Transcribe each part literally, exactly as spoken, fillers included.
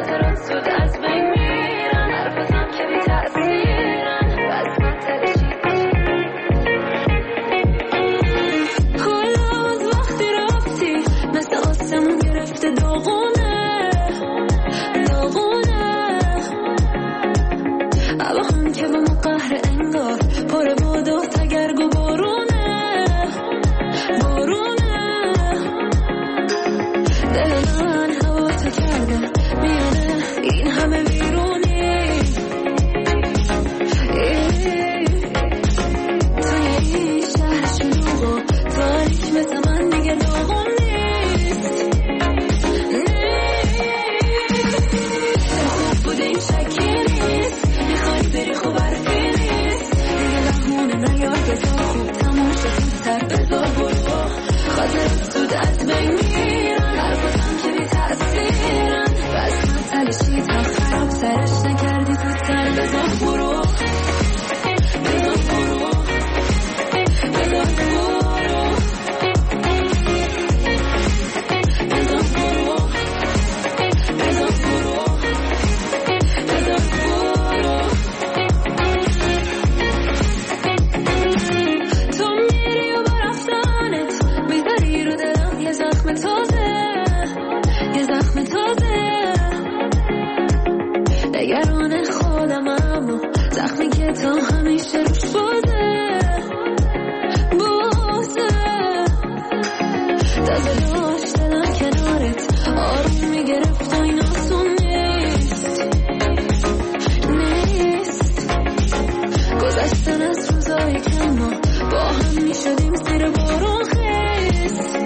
خاطرات زود از بین میرن، حرفاتم که بی تأثیرن، بس من تلشی کل از وقتی رفتی مثل آسمون گرفته داغونه داغونه اما هم که با ما قهر انگار پاره بود و تگرگ و بارونه بارونه دل من هوا تو کرده میانه این همه بیرونی توی این شهر شلوغ و تاریک مثل من دیگه داغون نیست خوب بوده این شکی نیست میخوای بری خوب حرفی نیست دیگه لحونه نیار بذار خوب تموم شد زودتر بذار برو خاطرات زود از بین میرن حرفاتم که بی تأثیرن بس من تلشی تا خراب سرش نکردی زودتر بذار برو بذار برو بذار برو بذار برو بذار برو بذار برو تو میری و با رفتنت میذاری رو دلم یه زخم تازه یه زخم تازه نگران خودم اما زخمی که تا همیشه روش بازه بازه تازه داشت دلم کنارت آروم میگرفت و این آسون نیست نیست گذشتن از روزای کم ما با هم میشدیم زیر بارون خیست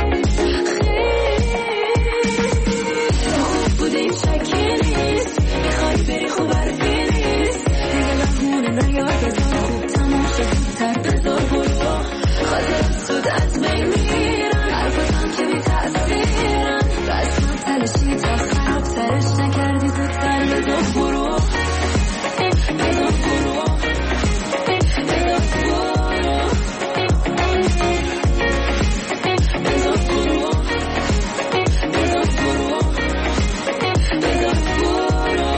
خوب بوده این شکی نیست میخوای بری خوب حرفی نیست دیگه لحونه نیار بذار خوب تموم شد زودتر بذار برو خاطرات زود از بین میرن حرفاتم که بی تأثیرن بس من تلشی تا خراب سرش نکردی زودتر بذار برو بذار برو بذار برو بذار برو بذار برو بذار برو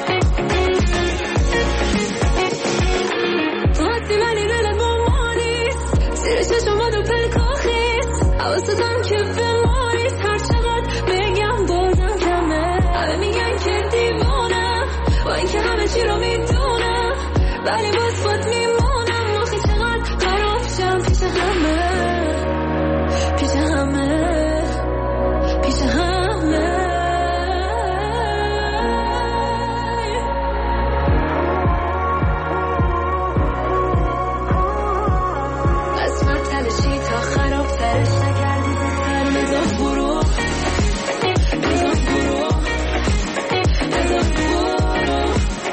تو حتی منی دلت با ما نیست زیر چشمات و پلکاخیست حواستم که به ما نیست هر چقدر بگم بازم کمه همه میگن که دیوانم با اینکه همه چی رو میدونم ولی باز باد میمونم آخی چقدر خراب شم پیش همه پیش همه پیش همه بس من تلشی تا خراب ترش نکردی زودتر بذار برو بذار برو بذار برو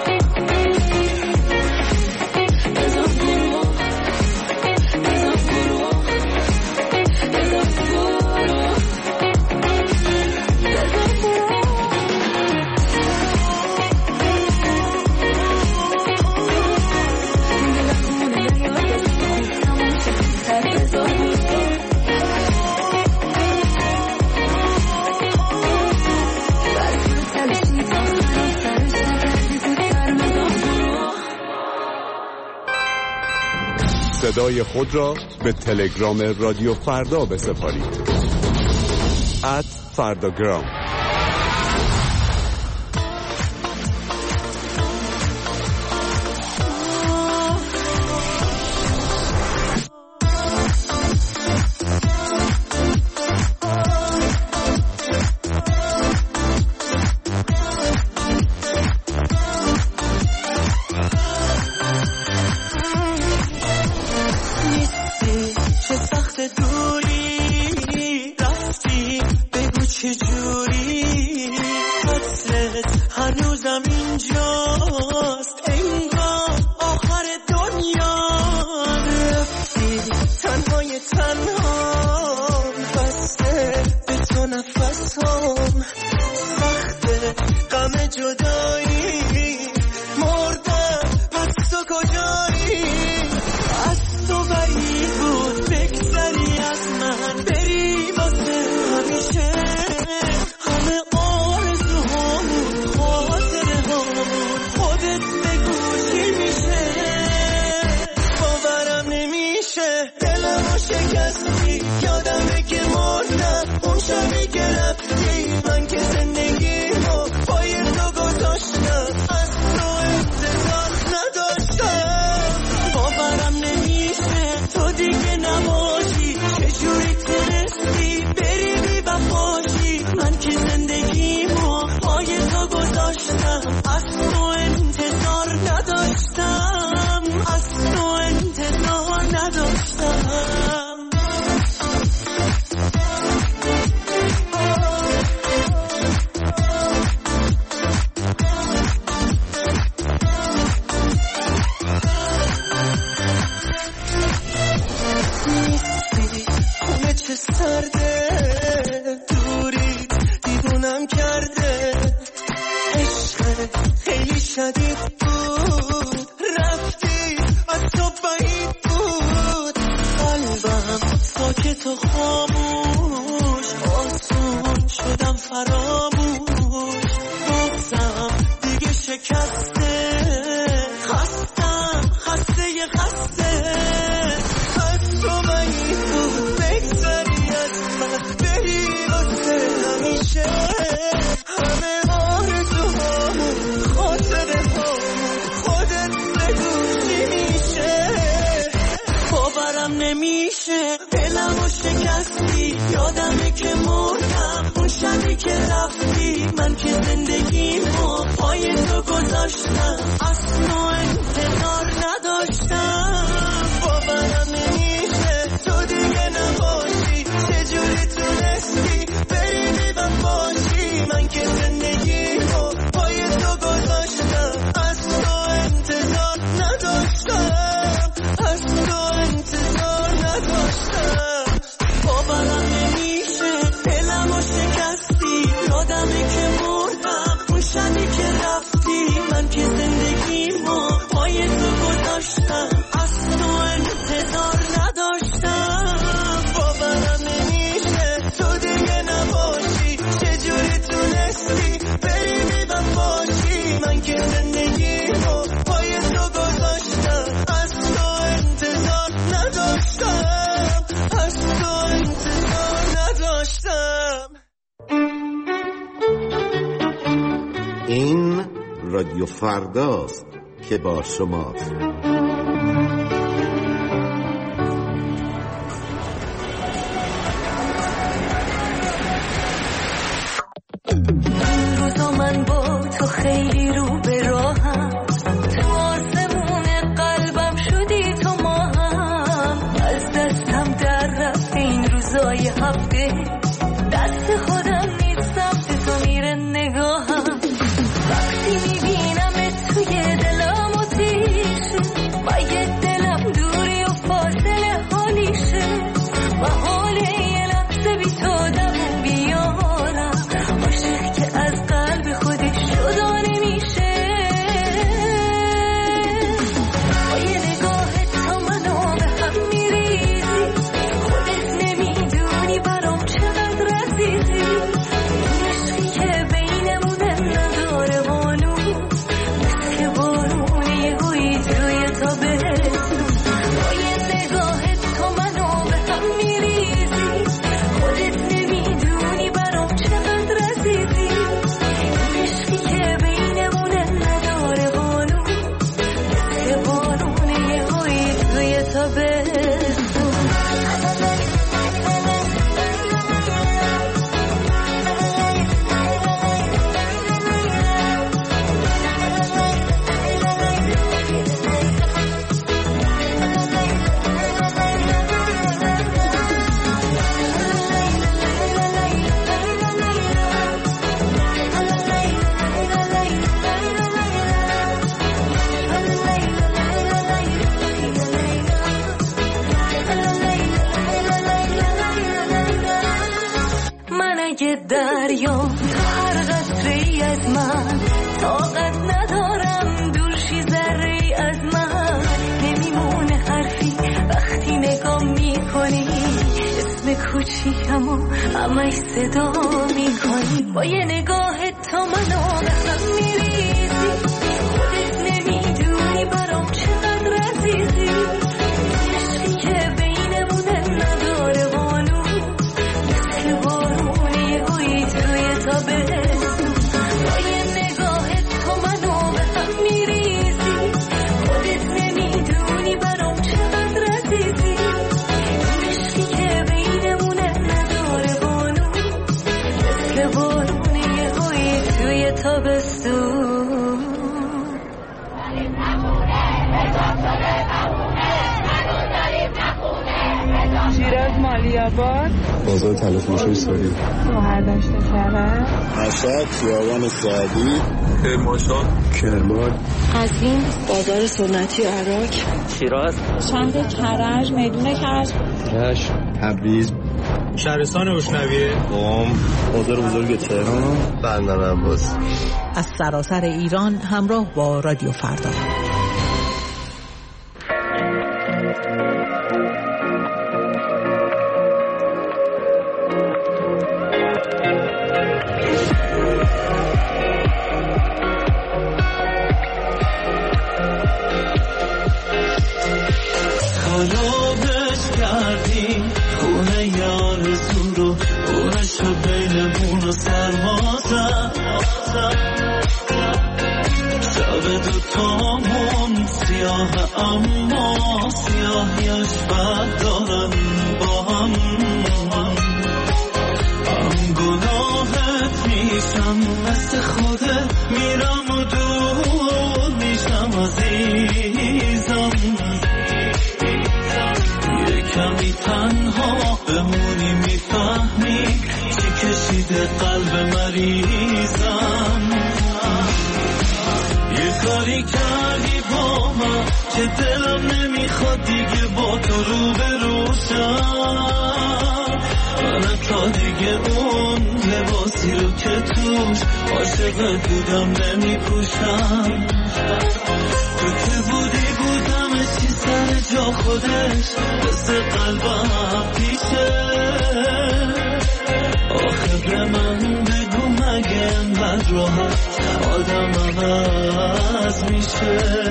بذار برو بذار برو بذار برو صدای خود را به تلگرام رادیو فردا بسپارید. ات فرداگرام. چه سخت دوری رفتی بگو چه جوری کرده. عشق خیلی شدید بود، رفتی از تو بعید بود. قلبم ساکت و خاموش، آسون شدم فراموش. بغزم دیگه شکسته، خستم خسته ی خسته. از تو بعید بود بگذری از من، بری واسه همیشه. همه آرزوهامون خاطره هامون، خودت بگو چی میشه. باورم نمیشه دلمو شکستی، یادمه که مردم اون شبی که رفتی. من که زندگیمو پای تو گذاشتم، اصلا انتظار نداشتم. باورم نمیشه تو دیگه نباشی، چجوری تونستی بری بیبم باشی. من که زندگیمو پای تو گذاشتم، اصلا انتظار نداشتم، اصلا انتظار نداشتم. باورم نمیشه دلمو شکستی، یادمه که مردم اون شبی که رفتی. من که زندگیمو پای تو گذاشتم، اصلا انتظار نداشتم. باورم نمیشه تو دیگه نباشی، چجوری تونستی بری بیبم باشی. من که زندگیمو پای تو گذاشتم، اصلا انتظار نداشتم، اصلا انتظار نداشتم. این رادیو فرداست که با شماست. روزا من با تو خیلی رو به راهم، تو آسمون قلبم شدی تو ماهم. از دستم در رفت این روزای هفته، دست خودم نیست سمت تو میره نگاهم. وقتی میبینم توی دلم آتیشه، با یه دلم دوری و فاصله حالیشه. و حال یه لحظه بی تو دمون بیارم، عاشق که از قلب خودش جدا نمیشه. با یه نگاه تو منو به هم میریزی، خودت نمیدونی برام چقدر عزیزی. عشقی که بینمونه نداره بانو، مثل بارون یهویی توی تابستون. با یه نگاه تو منو به هم میریزی، خودت نمیدونی برام چقدر عزیزی. عشقی که بینمونه نداره بانو، مثل بارون یهویی توی تابستون. من اگه دریام تو هر قطره‌ای از من، طاقت ندارم دورشی ذره‌ای از من. نمیمونه حرفی وقتی نگاه میکنی، اسم کوچیکمو همش صدا میکنی. با یه نگاه تو منو به هم میریزی، خودت نمیدونی برام چقدر عزیزی. عشقی که بینمونه نداره بانو، مثل بارون یهویی توی تابستون. با یه نگاه تو منو به هم میریزی، خودت نمیدونی برام چقدر عزیزی. عشقی که بینمونه نداره بانو، مثل بارون یهویی توی تابستون. شیراز مالی‌آباد، بازار طلافروشی ساری، گوهر داشته کرد، مشهد خیابان سعدی، کرمانشاه، کرمان، قزوین، بازار سنتی عراق، شیراز، شهر کرج، میدون کرج، رشت، تبریز، شهرستان روشنویه، قم، بازار بزرگ تهران، بندر عباس. از سراسر ایران همراه با رادیو فردا. اما سیاهیش بد دارم با هم هم گناهت میشم مثل خودت میرم و دور میشم عزیزم یه کمی تنها بمونی میفهمی چی کشیده قلب مریضم یه کاری کردی با من که دلم نمیخواد دیگه با تو رو بروشم من تا دیگه اون لباسی رو که توش عاشقت بودم نمیپوشم تو که بودی بودمش چی سر جا خودش مثل قلبم پیشه آخه به من بگو مگه انقدر راحت آدم عوض میشه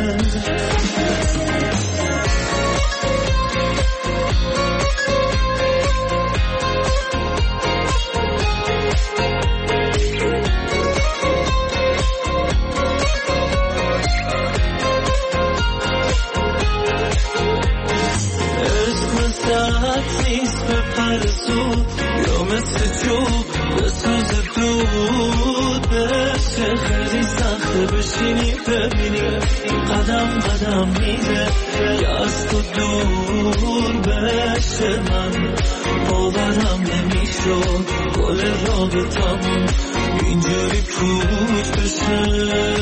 نیست به پرسود یا مثل چوب به سوز دود بشه خیلی سخته بشینی ببینی قدم قدم میره یا از تو دور بشه من باورم نمیشد گل رابطمون اینجوری پوچ بشه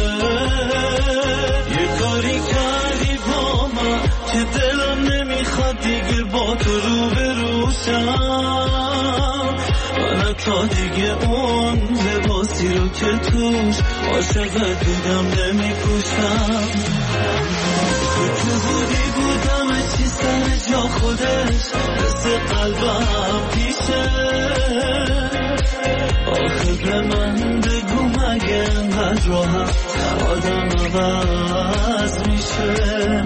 یه کاری کردی با من که دلم نمیخواد دیگه با تو رو بروشم من تا دیگه اون لباسی رو که توش عاشقت بودم نمیپوشم تو که بودی بودم چی سر جا خودش مثل قلبم پیشه آخه به من بگو مگه انقدر راحت آدم عوض میشه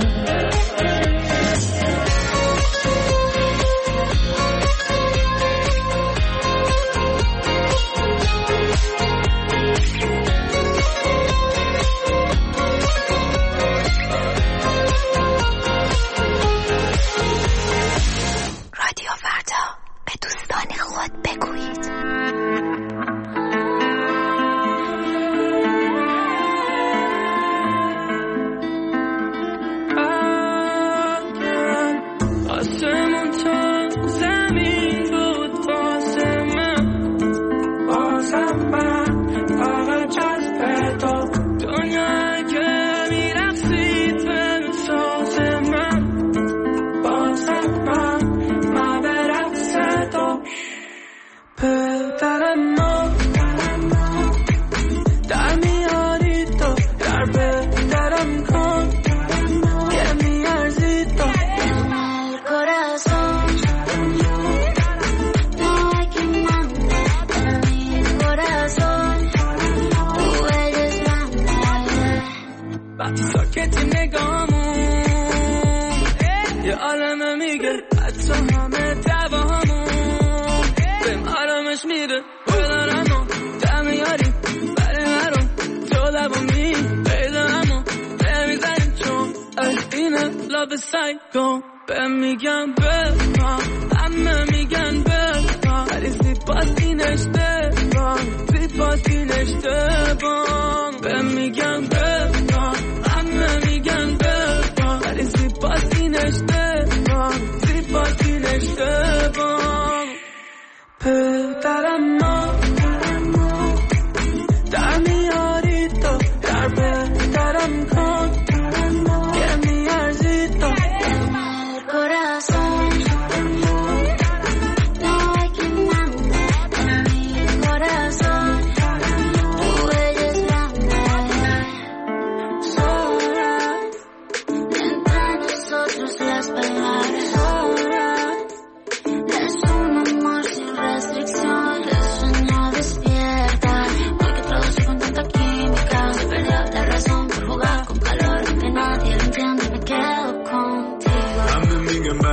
Corazón, no hay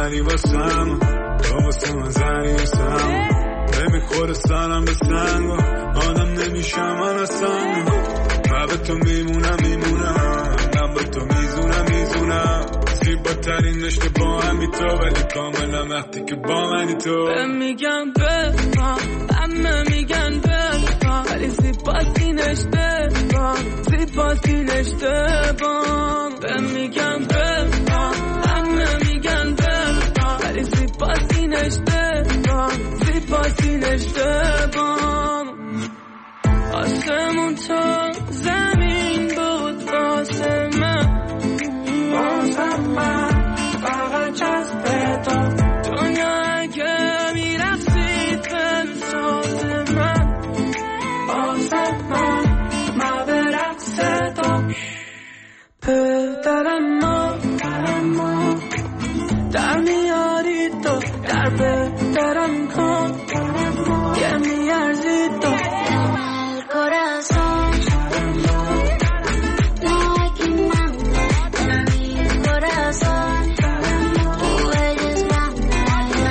زنی واسم تو واسه من زنی واسم نمیخوره سرم به سنگ آدم نمیشم من اصلا من به تو میمونم میمونم من به تو میزونم میزونم زیباترین رشته با همی تو ولی کاملا وقتی که با منی تو به میگن بفهم همه میگن بفهم ولی زیباتینش بفهم زیباتینش بفهم به میگن بفهم همه میگن بفهم ولی زیباتینش بفهم زیباتینش بفهم آسمون تا زمین بود واسه من واسه من فقط جذبه تو دنیا اگه میرفتی فلساز من واسه من ما به رقص تو پدرم ما در میاری تو در پدرم کن یه میارزی تو corazón no hay quien mande mi corazón tú eres grande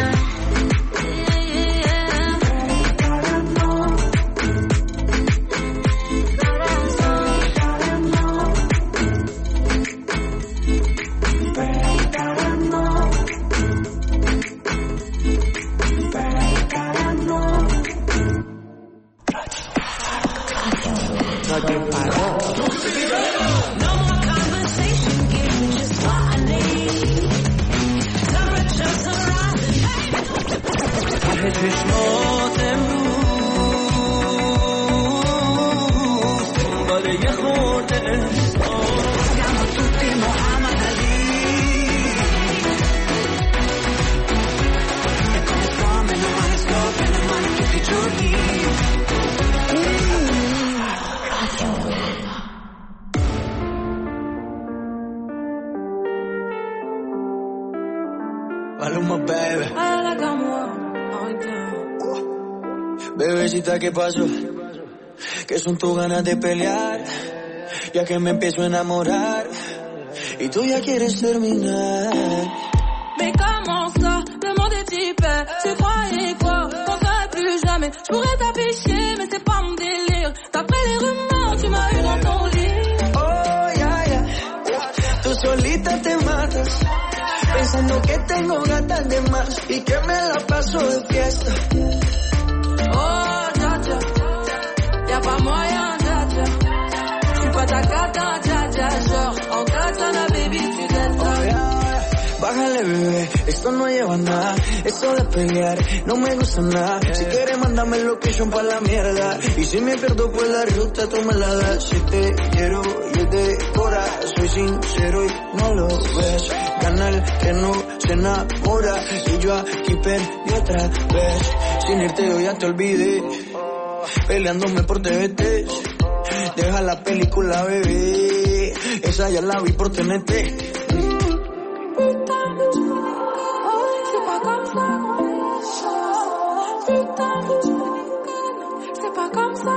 چشمات امروز دنباله یه خورده siamo tutti Muhammad Ali e come fame le mani scopre le mani tutti i giorni Maluma baby Bebecita, ¿qué pasó? Que son tus ganas de pelear, ya que me empiezo a enamorar y tú ya quieres terminar. Mais comment ça, demande des types, tu croyais quoi, qu'on serait plus jamais. Je pourrais t'afficher, mais c'est pas mon délire. D'après les rumeurs, tu m'as eu dans ton lit. Oh, ya, ya, tú solita te matas, pensando que tengo gatas de más y que me la paso de fiesta. Oh, dja dja, y'a pas moyen, dja dja. J'suis pas ta cata, dja dja. Genre, en katana, baby, tu t'aimes pas. Bájale, bebé, esto no lleva nada. Esto de pelear no me gusta nada. Si quieres, mándame location pa' la mierda. Y si me pierdo por la ruta, tú me la das. Si te quiero y es de cora, soy sincero y no lo ves. Gana el que no se enamora. Y yo aquí perdí otra vez. Sin irte yo ya te olvidé. Peleándome por T V T. Deja la película, bebé. Esa ya la vi por T N T. C'est pas comme ça, c'est pas comme ça.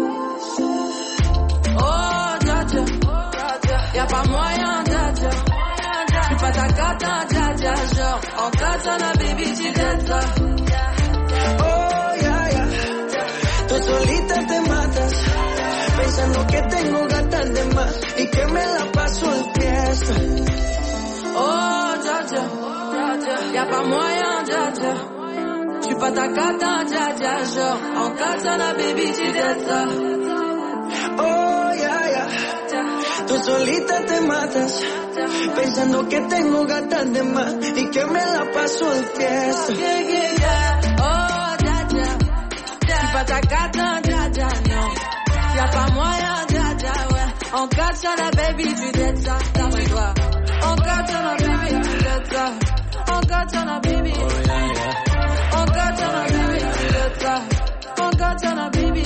Oh, dja dja, y'a pas moyen, dja dja. J'suis pas ta cata, dja dja. Genre, en katana, baby, tu t'aimes ça. Oh, ya, ya, tú solita te matas, pensando que tengo gatas de más y que me la paso de fiesta. Oh, dja dja, y'a pas moyen, dja dja. J'suis pas ta cata, dja dja. Genre, en katana, baby, tu t'aimes ça. Oh, ya, ya, tú solita te matas, pensando que tengo gatas de más y que me la paso de fiesta. Yeah, yeah, yeah. Oh, dja dja, j'suis pas ta cata, dja dja, non. Y'a pas moyen, dja dja, ouais. En katana, baby, tu t'aimes ça. D'après toi. En katana, baby, tu t'aimes ça. En katana, baby. En katana, baby, tu t'aimes ça. En katana, baby.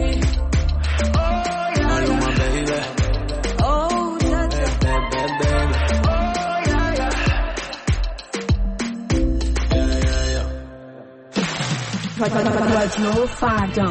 Maluma, baby. Oh, dja dja. رادیو فردا.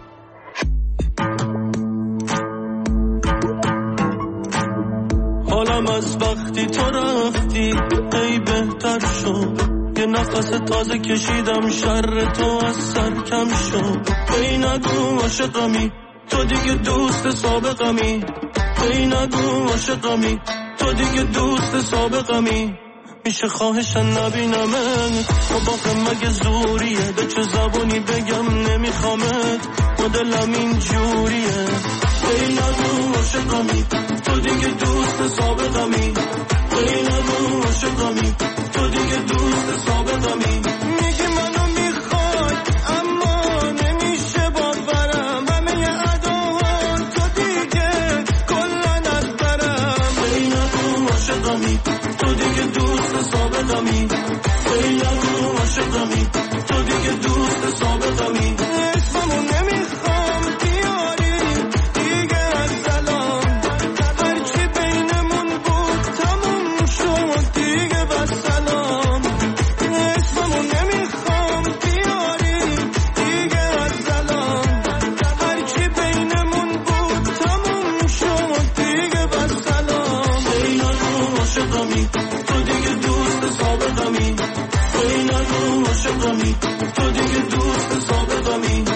حالا حالم از وقتی تو رفتی ای بهتر شد، یه نفس تازه کشیدم شر تو از سر کم شد. ای نگو عاشقمی تو دیگه دوست سابقمی، ای نگو عاشقمی تو دیگه دوست سابقمی. میشه خواهشن نبینمت و باقی مگه زوریه، به چه زبونی بگم نمیخوامت و دلم این جوریه. ای نگو عاشقمی تو دیگه دوست سابقمی، ای نگو عاشقمی تو دیگه دوست سابقمی. میگی منو میخوای اما نمیشه باورم، همه اداها تو دیگه کلن از برم. ای نگو عاشقمی تو دیگه دوست سابقمی، ای نگو عاشقمی تو دیگه دوست سابقمی. اسممو نمیخوام بیاری دیگه از سلام، هرچی بینمون بود تموم شد دیگه بس سلام. اسممو نمیخوام بیاری دیگه از سلام، هرچی بینمون بود تموم شد دیگه بس سلام. ای نگو عاشقمی تو دیگه دوست سابقمی، ای نگو عاشقمی تو دیگه دوست سابقمی.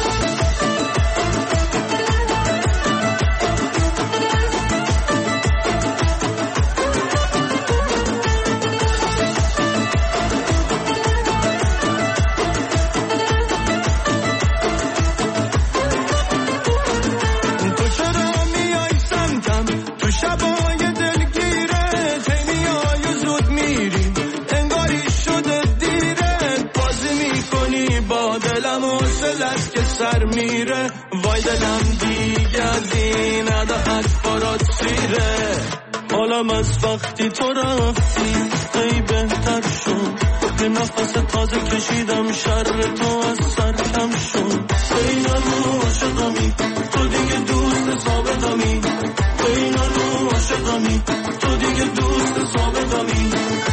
تو چرا میای سمتم تو شبای دلگیره، تی میای و زود میری انگاری شده دیره، بازی میکنی با دلم و سلت که سر میره. وای دلم دیگه از این عدهت برات سیره، حالم از وقتی تو رفتی ای بهتر شد، یه نفس تازه کشیدم شر تو از سر کم شد. ای نگو عاشقمی تو دیگه دوست سابقمی، ای نگو عاشقمی تو دیگه دوست سابقمی.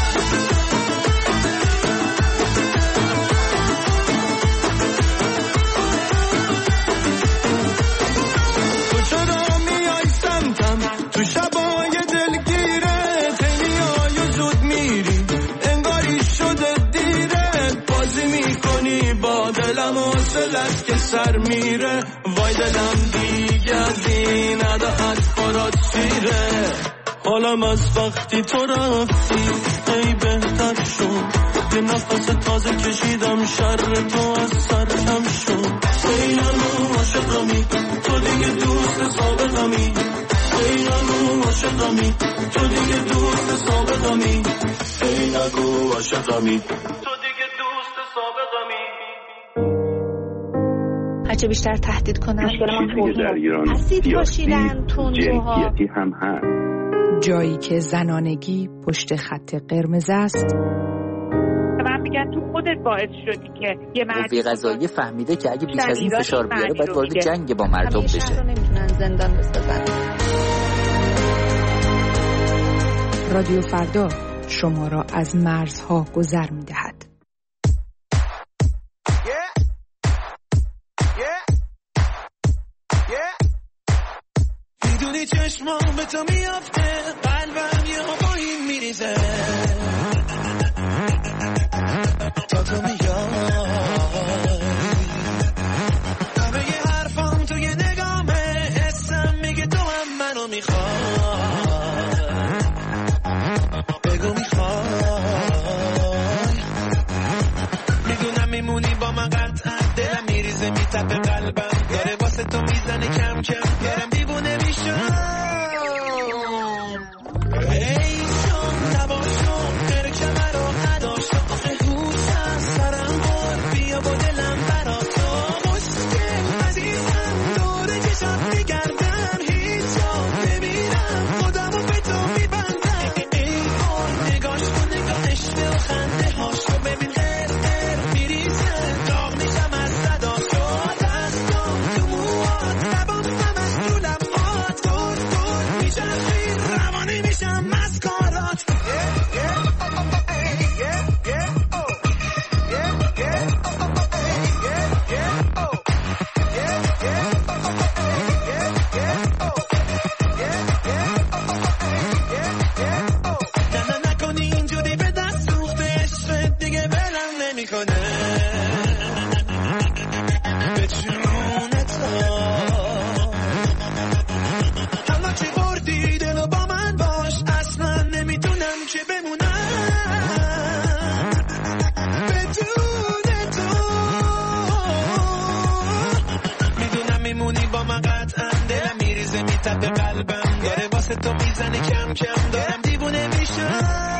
تو چرا میای سمتم تو شبای دلگیره، تی میای و زود میری انگاری شده دیره، بازی میکنی با دلم و سلت که سر میره. وای دلم دیگه از این عدهت برات سیره، حالم از وقتی تو رفتی ای بهتر شد، یه نفس تازه کشیدم شر تو از سر کم شد. ای نگو عاشقمی تو دیگه دوست سابقمی، ای نگو عاشقمی تو دیگه دوست سابقمی، ای نگو عاشقمی تو دیگه دوست سابقمی. هرچه بیشتر تهدید کنن مشکل ما در ایران اسید پاشیدن تندروها جنسیتی هم هست. جایی که زنانگی پشت خط قرمز است. من میگن تو خودت باعث شدی که یه مردی قضایی فهمیده که اگه بیش از این فشار بیاره باید وارد جنگ با مردم بشه. شهر رو نمیتونن زندان بسازن. رادیو فردا شما را از مرزها گذر می‌دهد. میدونی چشمام به تو میافته، قلبم یه هوایی میریزه تا تو میای، همه یه حرفام توی نگامه، حسم میگه تو هم منو میخوای، بگو میخوای، میدونم میمونی با من قطعا، دلم میریزه میتپه قلبم، داره واسه تو میزنه کم کم، دارم دیوونه میشم. ای شام نباشم غیر کمر و نداشتم، آخه هوشم سرم بار بیا با دلم برا تو، مشکل عزیزم دور چشم میگردم، هیچ جا نمیرم خودمو به تو میبندم. ای بار نگاش کن نگاهش و خنده هاشو ببین، هر هر میریزه داغ میشم از صدا تو، دستم تو موات لبام همش تو لبات، دور دور تو میزنه کم کم دارم دیوونه میشم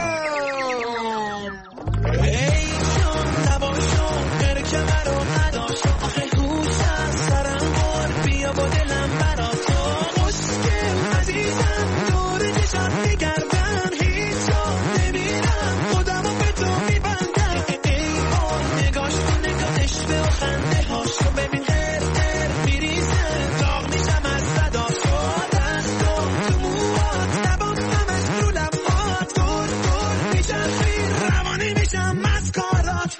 ای جان نباشم غیر کمر رو نداشتم آخه هوش از سرم بر بیا با دلم برا تو خوشگل عزیزم دور چشم میگردن هیچ جا نمیرم خودم رو به تو میبندم ای آن نگاش تو نگاهش به و خنده هاشو ببین هر هر میریزه داغ میشم از صداش دستم تو موات نبام همش رو لبات دور دور میچرخی روانی میشم از کارات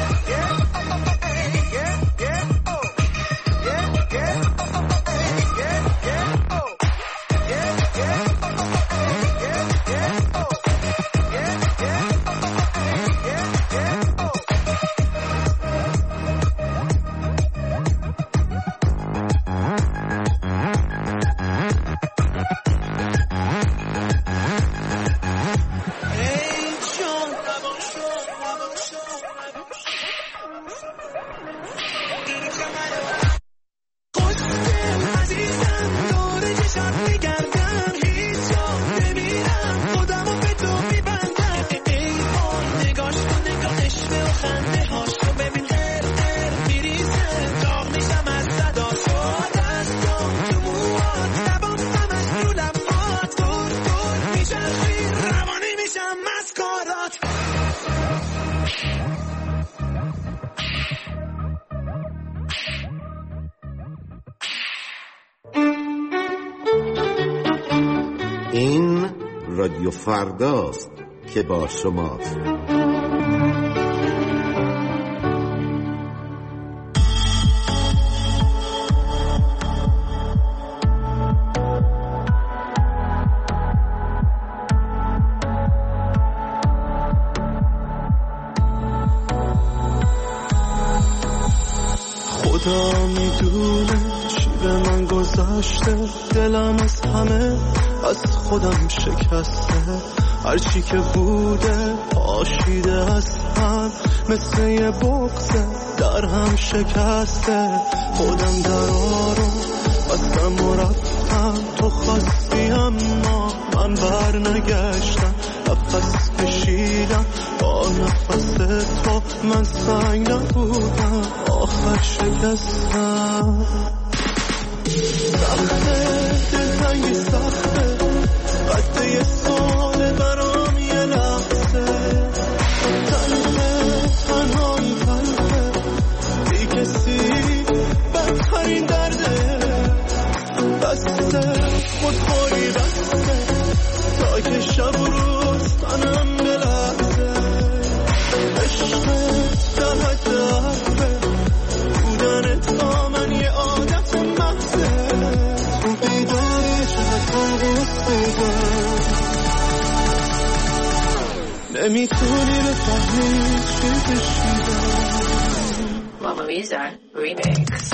این رادیو فرداست که با شماست. خدا میدونه چی به من گذشته دلم از همه از خودم شکسته هرچی که بوده پاشیده از هم مثل یه بغضه در هم شکسته خودم درارو بستم و رفتم تو خواستی اما من بر نگشتم نفس کشیدم با نفس تو من سنگ نبودم آخر شکستم سخته دلتنگی سخته قد یه ساله برام یه لحظه تنه تنهایی تنه بی کسی بدترین درده بسته خودخوری بسته تا که شب و روز تنم بلحظه عشقت در حد حرفه بودنت با من یه عادت محضه تو بیداری چقدر دوست میدم نمیتونی بفهمی چی کشیدم Mama Lisa Remix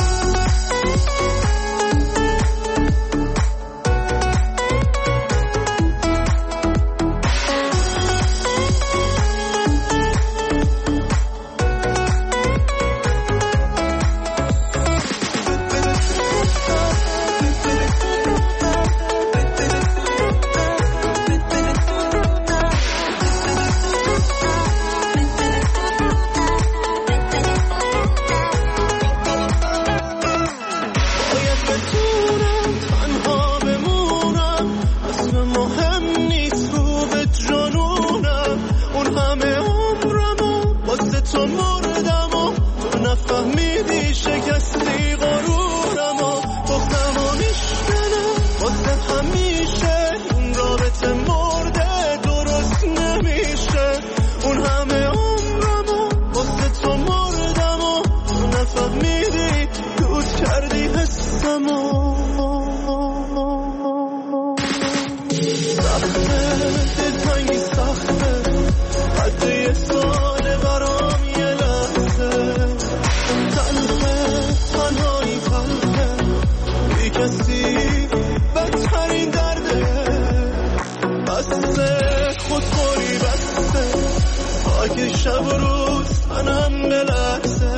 شب و روز تنم بلرزه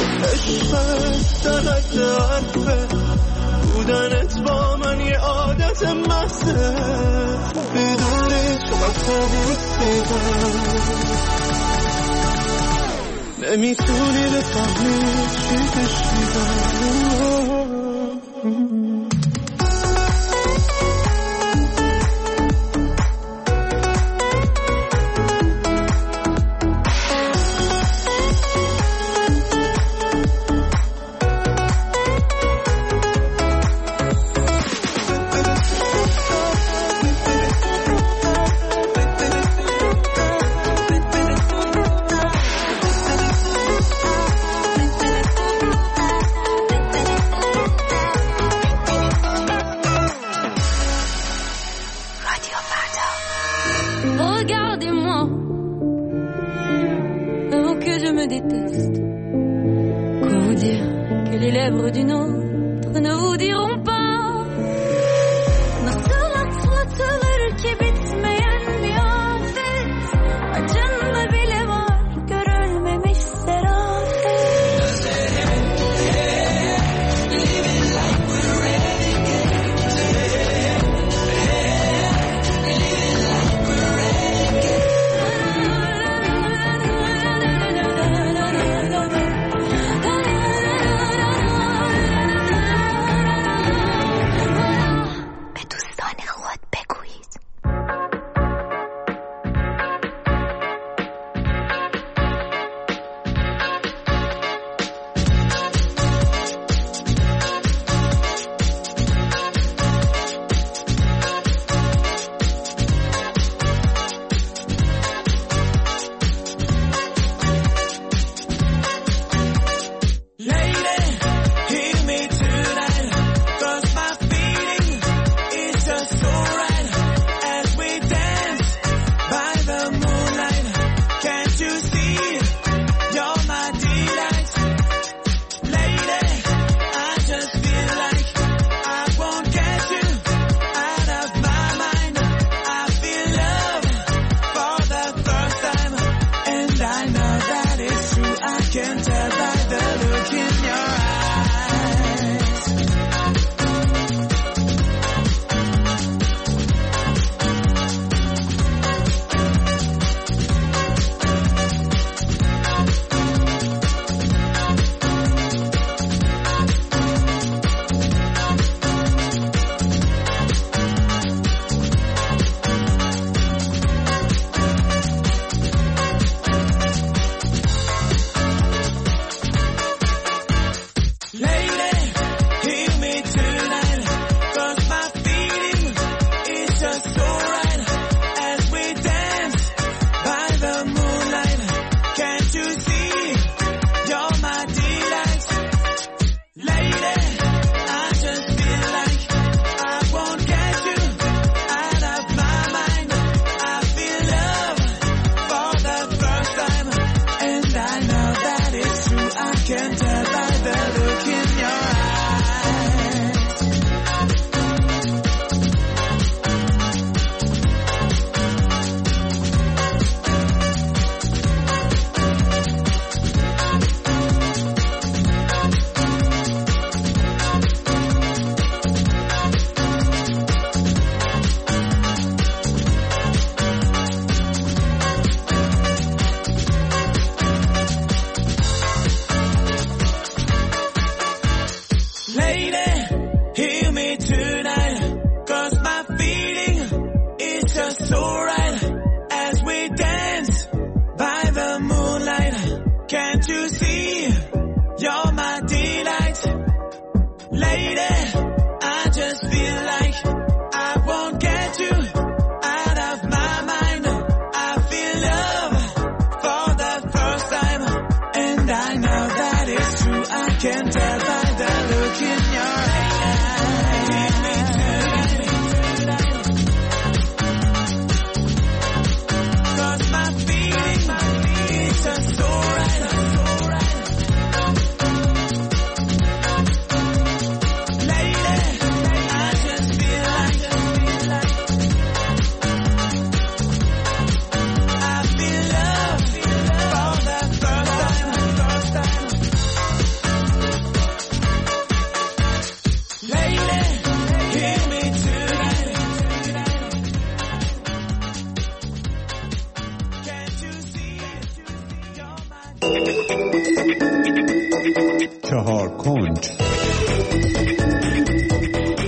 عشقت در حد حرفه بودنت با من یه عادت حقیقت محضه بیداری چقدر خوابت دیدم نمیتونی بفهمی چی کشیدم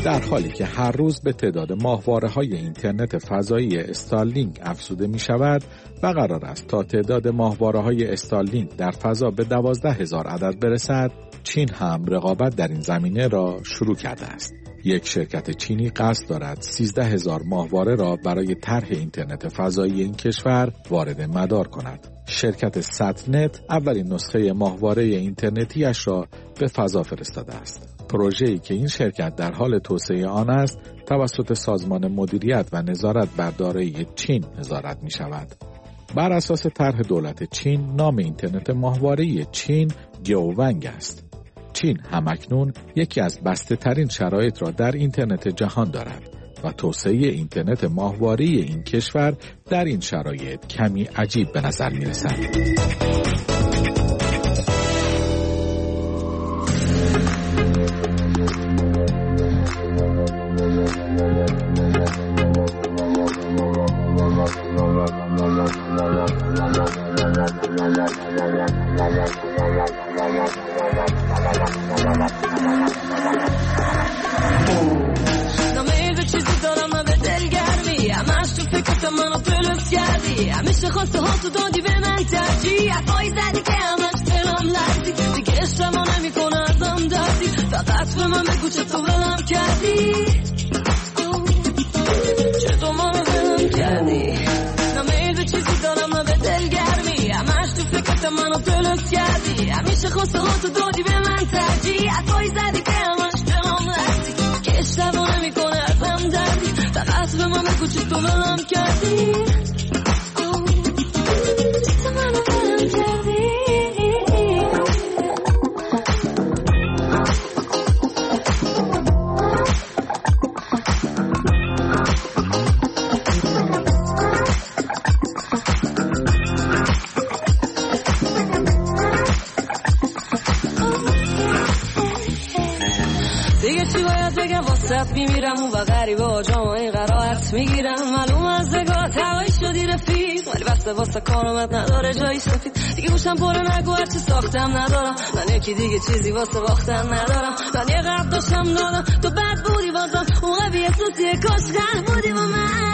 در حالی که هر روز به تعداد ماهواره‌های اینترنت فضایی استارلینک افزوده می شود و قرار است تا تعداد ماهواره‌های استارلینک در فضا به دوازده هزار عدد برسد، چین هم رقابت در این زمینه را شروع کرده است. یک شرکت چینی قصد دارد سیزده هزار ماهواره را برای طرح اینترنت فضایی این کشور وارد مدار کند. شرکت ستنت اولین نسخه ماهواره اینترنتیش را به فضا فرستاده است. پروژه‌ای که این شرکت در حال توسعه آن است، توسط سازمان مدیریت و نظارت بر دارایی چین نظارت می شود. بر اساس طرح دولت چین، نام اینترنت ماهواره چین جیوونگ است. چین همکنون یکی از بسته ترین شرایط را در اینترنت جهان دارد و توسعه اینترنت ماهواره این کشور در این شرایط کمی عجیب به نظر می رسد. همیشه خواسته ها تو دادی به من ترجیح، حرفایی زدی که همش دلم لرزی، دیگه عشقمو نمیکنه ازم دردی، فقط به من بگو چطور ولم کردی، چطور منو ولم کردی. نمیل به چیزی دارم نه به دلگرمی، همش تو فکرت منو دلت کردی، همیشه خواسته ها تو دادی به من ترجیح، حرفایی زدی که همش دلم لرزی، دیگه عشقمو نمیکنه ازم دردی، فقط به من بگو چطور ولم کردی. میمیرم و غریبه ها جامعه قرارت میگیرم، معلوم از نگاه هوایی شدی رفیق، ولی بسته واسه کارمت نداره جایی سفید، دیگه گوشم پره نگو هرچی ساختم ندارم، من یکی دیگه چیزی واسه باختم ندارم، من یه قرد داشتم دادم تو بد بودی بازم، اون قوی احساسیه کاش غرق بودی با من.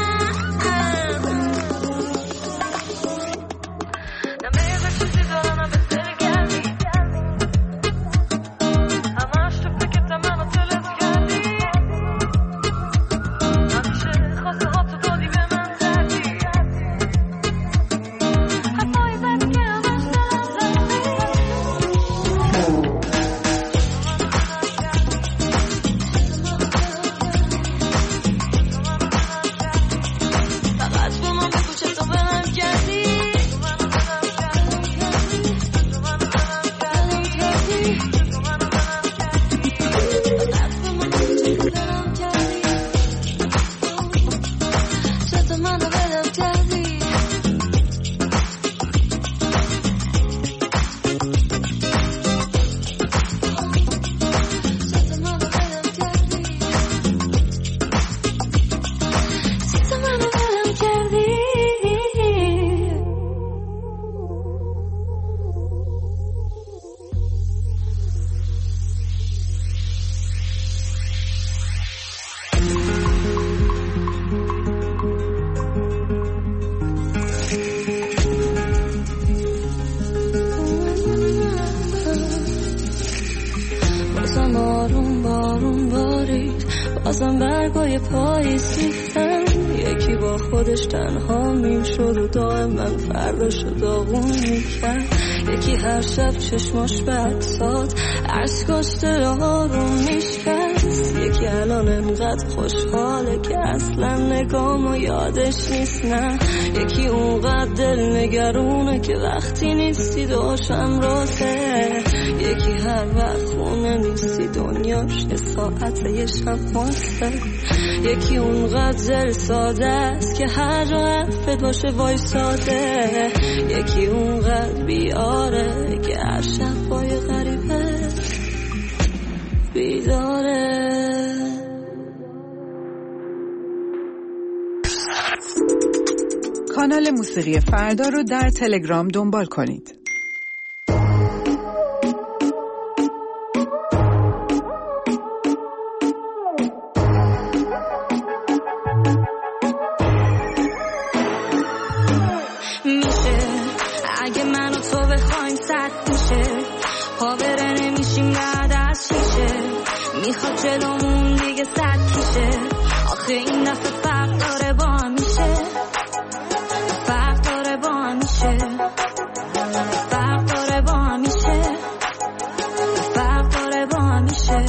بازم برگای پاییز ریختن، یکی با خودش تنها میشد و دائم من فرداشو داغون میکرد، یکی هر شب چشماش بد ساد عشقاش دل آروم میشکست، یکی الان انقدر خوشحاله که اصلا نگامو یادش نیست، نه یکی اونقدر دل نگرونه که وقتی نیستی داشم راته، یکی هر وقت خونه نیستی دنیاش یه ساعت یه شب واسه، یکی اونقدر دل ساده است که هر جا حرفت باشه وای ساده، یکی اونقدر بیاره که هر شب با یه غریبه بیداره. کانال موسیقی فردا رو در تلگرام دنبال کنید. آخه این دفعه فرق داره با همیشه، فرق داره با همیشه، فرق داره با همیشه، فرق داره با همیشه.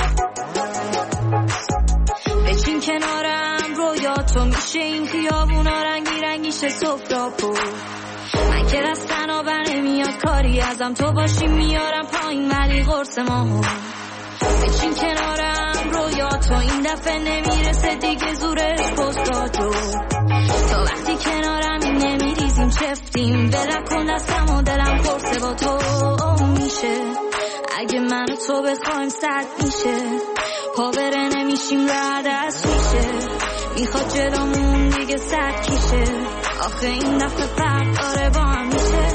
بچین کنارم رویاتو میشه این خیابونا رنگی رنگیشه سفراپو. من که رستن آبر نمیاد کاری ازم تو باشی میارم پایین ولی قرص ماهو. بچین کنارم رویاتو این دفعه نمیرسه دیگه زورش پستاتو. تا وقتی کنارم نمیریزیم چفتیم بلک کن دستم و دلم پرسه با تو میشه. اگه من و تو بخوایم صد میشه، پا بره نمیشیم رد از میشه. میخواد جلومون دیگه صد کیشه. آخه این دفعه فرق داره با همیشه،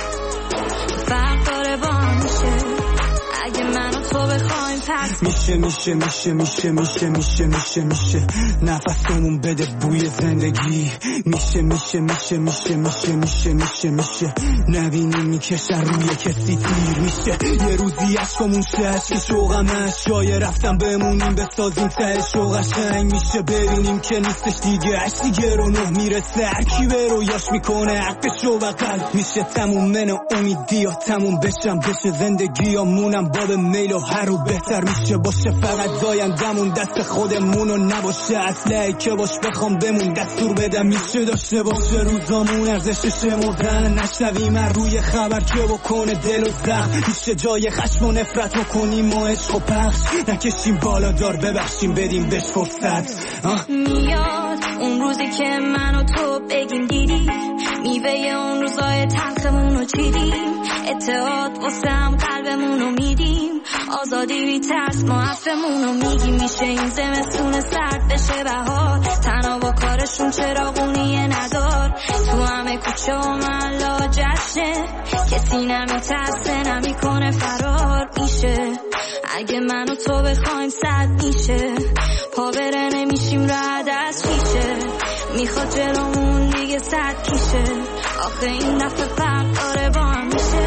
فرق داره با همیشه. اگه من و تو بخوایم پس میشه میشه میشه میشه میشه میشه میشه میشه نفسمون بده بوی زندگی. میشه میشه میشه میشه میشه میشه میشه میشه نبینیم میکشن روی کسی تیر. میشه یه روزی عشقمون شه عشق شوقمش جای رفتم بمونیم بسازیم ته شوق قشنگ. میشه ببینیم که نیستش دیگه عشق دیگه رو نه میرسه هرکی به رویاش میکنه حقش و بقل. میشه تموم من و امیدی ها تموم بشم بشه زندگی ها مونم باب میل و هر رو بهتر میشه باشه. فقط زایندمون دست خودمون و نباشه اصله که باش بخوام بمون دستور بدم. میشه داشته باشه روزامون ارزشش مردن نشنویم من روی خبر که بکنه دل و زخم. میشه جای خشم و نفرت بکنیم و عشق و پخش نکشیم بالا دار ببخشیم بدیم بهش فرصت. میاد اون روزی که من و تو بگیم دیدی میوه اون روزای تلخمون رو چیدیم. اتحاد واسه هم قلبمون رو میدیم آزادی بی ترس ما حرفمون رو میگیم. میشه این زمستون سرد بشه بهار تنها با کارشون چراغونیه ندار. تو همه کوچه و محلا جشنه کسی نمیترسه نمیکنه فرار. میشه اگه من و تو بخوایم صد میشه، پا بره نمیشیم رد از شیشه. میخواد جلومون دیگه صد کیشه. آخه این دفعه فرق داره با همیشه،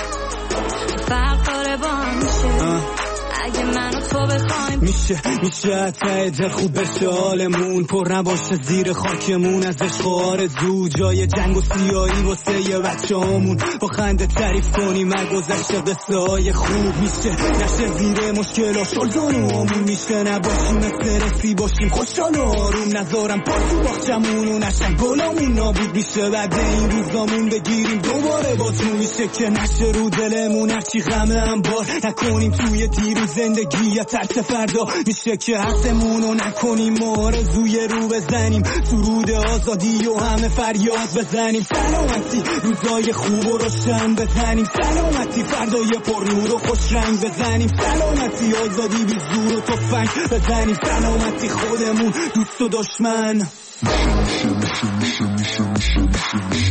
فرق داره با همیشه. اگه من و تو بخوایم میشه میشه ته دل خوب بشه حالمون پر نباشه زیر خاکمون از عشق و آرزو. جای جنگ و سیاهی واسه یه بچه همون با خنده تعریف کنیم از گذشته قصه های خوب. میشه نشه زیر مشکل ها شلزان و همون. میشه نباشیم استرسی باشیم خوشحال و آروم نذارم پاسو باخچمون و نشن گلامون نابود. میشه بعد این روزامون بگیریم دوباره بازمون. میشه که نشه رو دلمون هرچی غمه هم بار نکنیم توی دیروز زندگی یا ترس فردا. میشه که حسمونو نکنیم آرزوی رو بزنیم سرود آزادی و همه فریاد بزنیم. سلامتی روزای خوب و روشن بزنیم. سلامتی فردای پر نور و خوش رنگ بزنیم. سلامتی آزادی بی زور و تفنگ بزنیم. سلامتی خودمون دوست و دشمن. میشه میشه میشه میشه میشه میشه میشه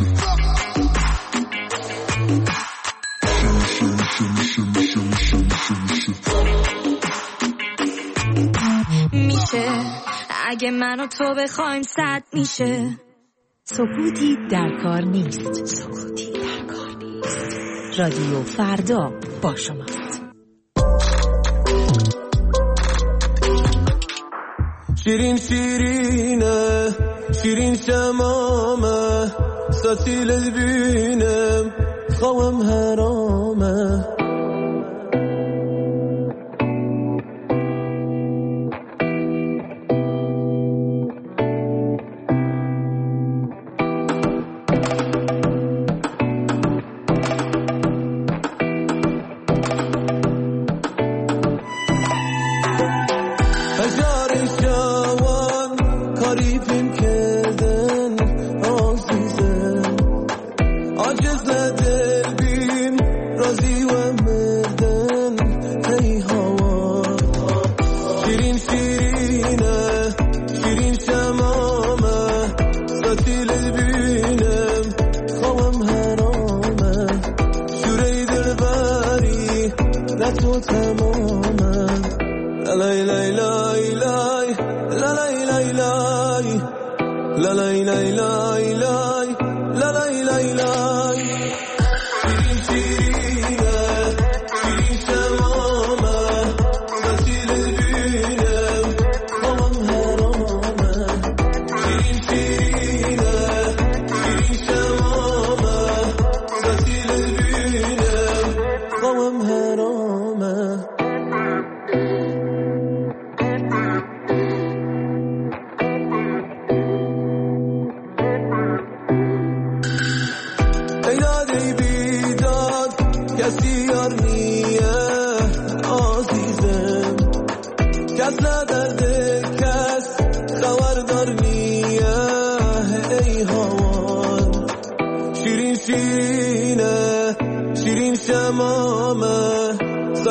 میشه اگه من و تو بخوایم صد میشه. سکوتی در کار نیست، سکوتی در کار نیست. رادیو فردا با شماست. شیرین شیرینه شیرین شمامه ساتیل بینم خوام حرامه.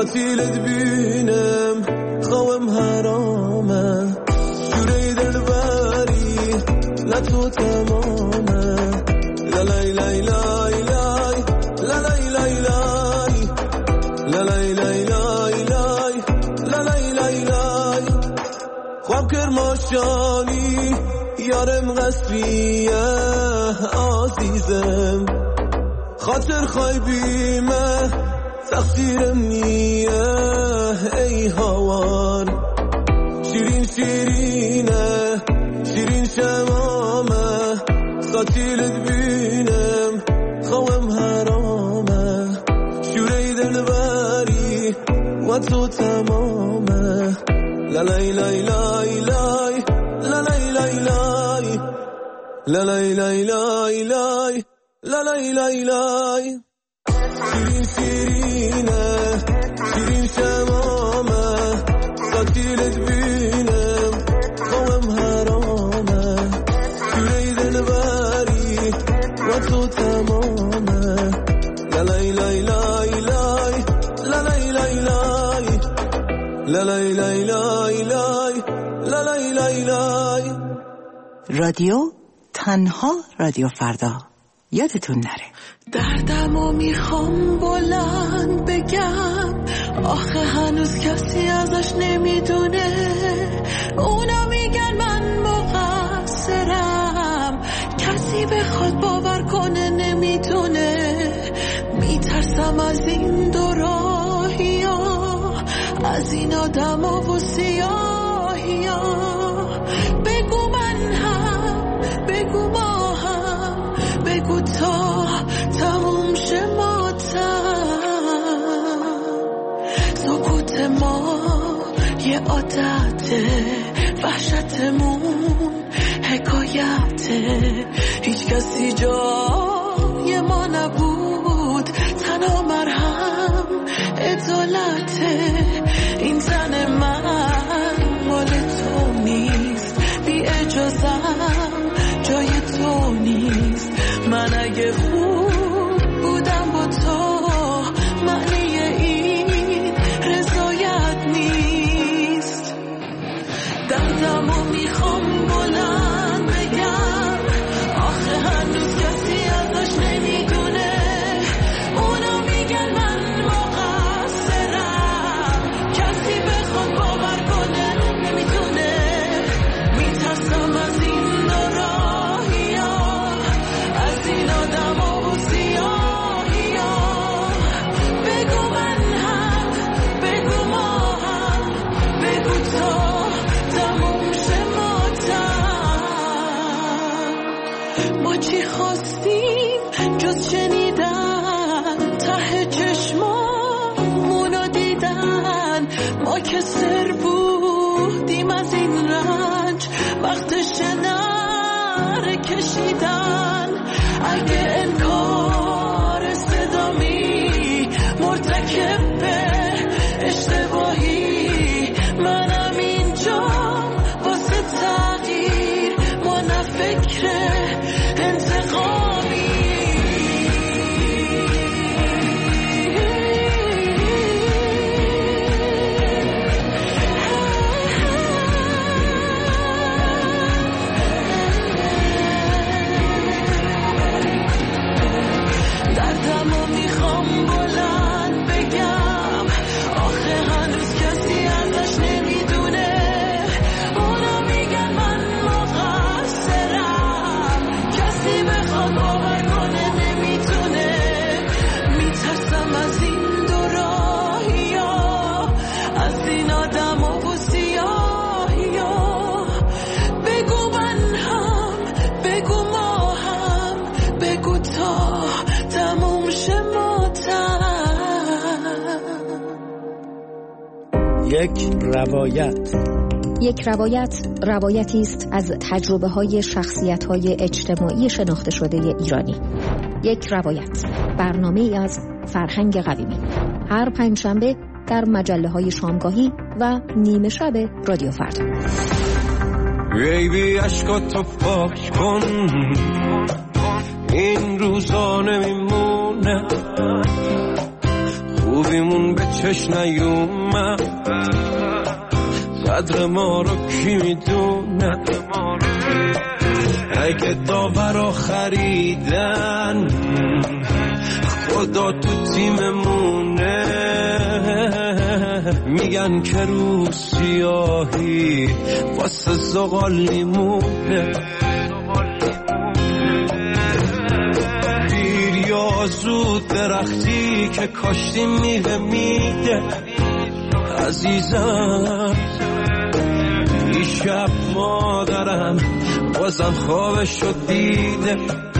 قاتلت بینم خوام حرامه جوری دلبری لطو تمامه لالای لای لای لای لالای لای لای لالای لای لای لای لالای لای لای خواب کرماشانی یارم قصریه عزیزم خاطر خواهی بیمه تقصیرم نیه ای هوار شیرین شیرینه شیرین شمامه قاتلت بینم خوام حرامه شوری دلبری و تو تمامه لالای لای لای لای لالای لای لای لالای لای لای لای لالای لای لای شیرین شیرینه شیرین شمامه قاتلت بینم خوام حرامه شوری دلبری و تو تمامه لالای لای لای لای لالای لای لای لالای لای لای لای لالای لای لای رادیو تنها رادیو فردا یادتون نره دردمو میخوام بلند بگم آخه هنوز کسی ازش نمیدونه اونا میگن من مقصرم کسی بخواد باور کنه نمیتونه میترسم از این دو راهی ها از این آدم ها و سیاهی ها بگو من هم بگو ما هم بگو تا تموم شه ماتم سکوت ما یه عادته وحشتمون حکایته هیچ کسی جای ما نبود تنها مرهم عدالته این تن من مال تو نیست بی اجازم جای تو نیست من اگه خوب بودم با تو معنی این رضایت نیست دردمو میخوام بلند بگم آخه هنوز کسی ازش نمیدونه اونا میگن من مقصرم کسی بخواد باور کنه نمیتونه میترسم از این راهی ها از این آدم ها و سیاهی ها بگو من هم بگو ما هم بگو تا تموم شه ماتم ما چی خواستیم جز شنیدن ته چشمامونو دیدن ما که سر بودیم از این رنج وقتش نره کشیدن اگه انکار صدامی مرتکب به اشتباهی منم اینجا واسه تغییر ما نه فکر انتقامی دردمو میخوام بلند بگم آخه هنوز کسی ازش نمیدونه اونا میگن من مقصرم کسی بخواد باور کنه نمیتونه میترسم از این دو راهی ها از این آدم ها و سیاهی ها بگو من هم بگو ما هم بگو تا تموم شه ماتم یک روایت یک روایت روایتی است از تجربه های شخصیت های اجتماعی شناخته شده ایرانی. یک روایت برنامه ای از فرهنگ قویمی هر پنجشنبه در مجله های شامگاهی و نیمه شب رادیو فردا. بیبی عشقاتو پاک کن این روزا نمیمونه خوبیمون به چش نیومد، قدر ما رو کی میدونه؟ اگه داورا خریدن خدا تو تیممونه، میگن که رو سیاهی واسه زغال لیمونه. دیر یا زود درختی که کاشتی میوه میده عزیزم. دیشب مادرم بازم خوابشو دیده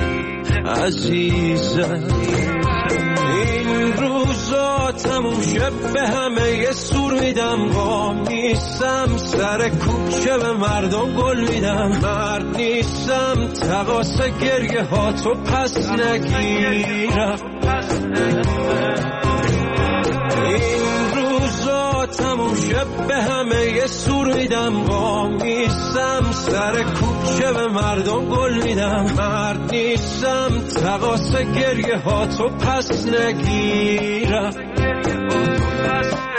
عزیزم. این روزا تموم شد به همه یه سور میدم، قام نیستم سر کوچه به مردم گل میدم، مرد نیستم تقاس گریه ها تو پس نگیرم. این روزا تموم شد به همه یه سور میدم، قام نیستم سر کوچه به مردم گل میدم، مرد نیستم تقاس گریه ها تو پس نگیرم.